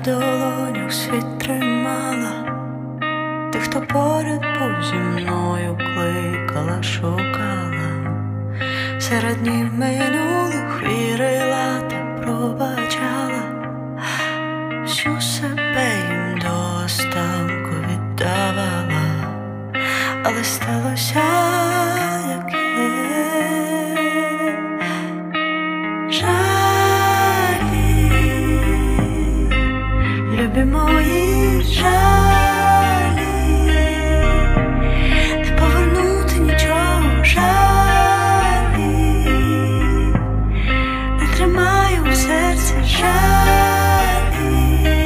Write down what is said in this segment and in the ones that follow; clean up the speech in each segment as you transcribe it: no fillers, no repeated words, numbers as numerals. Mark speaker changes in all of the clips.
Speaker 1: долонях світ тримала, ти, хто поряд був зі мною, кликала, шукала, серед днів минулих вірила та пробачала, всю себе їм до останку віддавала, але сталося, як є. Жалі, любі мої жалі, не повернути нічого, жалі, не тримаю в серці жалі,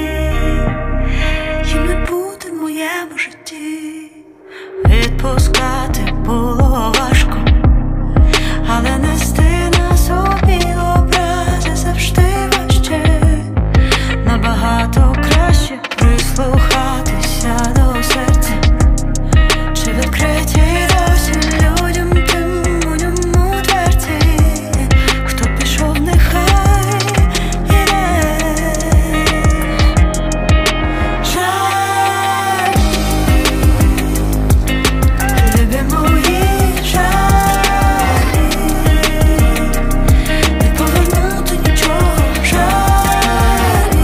Speaker 1: їм не бути в моєму житті. Відпускати було важко, але нести на собі образи завжди важче. Набагато краще прислухатися до серця, чи відкриті досі людям тим у ньому дверці. Хто пішов, нехай іде. Жаль, любі мої жалі, не повернути нічого, жалі,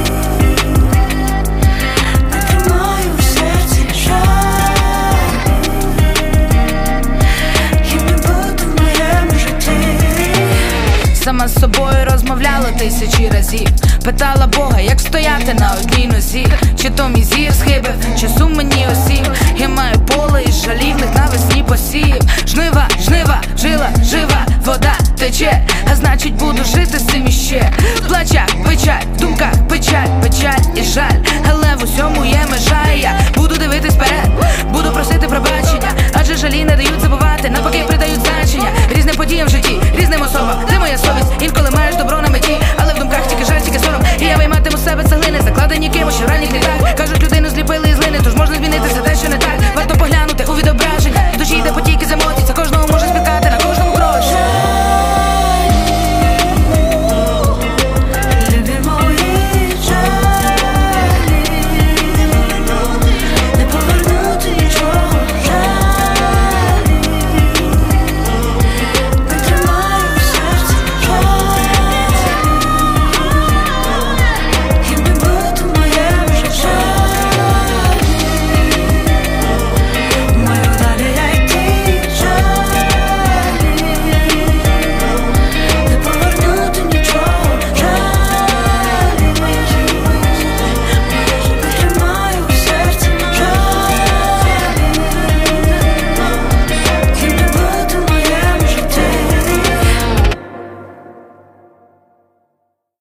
Speaker 1: не тримаю в серці жалі, їм не бути в моєму житті.
Speaker 2: Сама з собою розмовляла тисячі разів, питала Бога, як стояти на одній нозі. Чи то мій зір схибив, чи сум мені осів. Я маю поле із жалівних навесні посів. Жнива, жнива, жила, жива, вода тече, а значить буду жити з цим іще. В плачах печаль, в думках печаль, печаль і жаль, але в усьому є межа, і я буду дивитись вперед, буду просити пробачення, адже жалі не дають забувати, навпаки придають значення різним подіям в житті, різним особам.